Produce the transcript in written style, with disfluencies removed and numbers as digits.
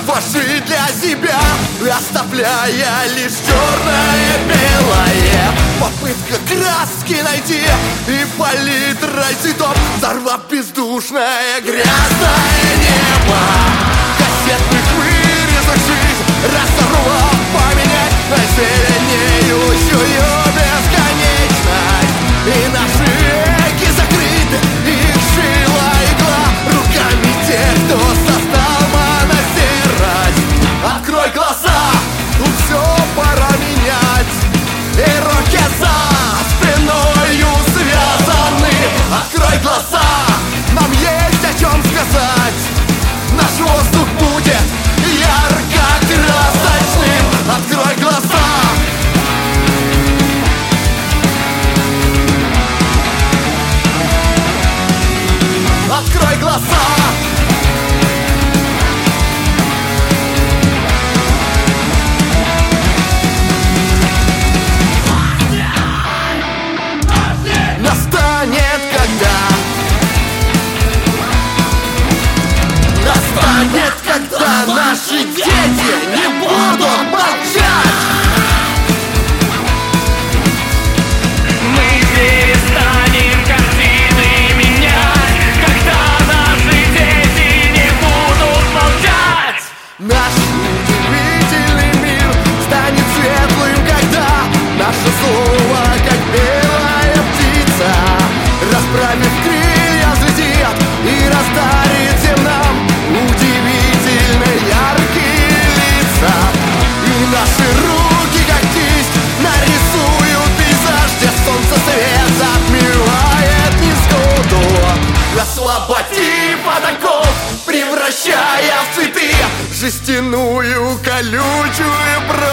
ваши для себя, оставляя лишь черное-белое. Попытка краски найти и палитрой цветов, взорвав бездушное грязное небо. Кассетных вырезок жизнь разорвав, поменять на зеленеющую бесконечность. И наши веки закрыты, их шила игла руками тех, кто создал моносерость. Открой глаза, тут все пора менять, и руки за спиною связаны. Открой глаза, нам есть о чем сказать. Наш воздух будет ярко-красочным. Открой глаза. Открой глаза. Настанет когда наши дети не будут молчать. Мы перестанем картины менять, когда наши дети не будут молчать. Наш удивительный мир станет светлым, когда наше слово, как белая птица, расправив крылья, взлетит и раздарит всем нам удивительно яркие лица. И наши руки, как кисть, нарисуют пейзаж, где солнце свет затмевает низгоду, освободив от оков, превращая в цветы жестяную колючую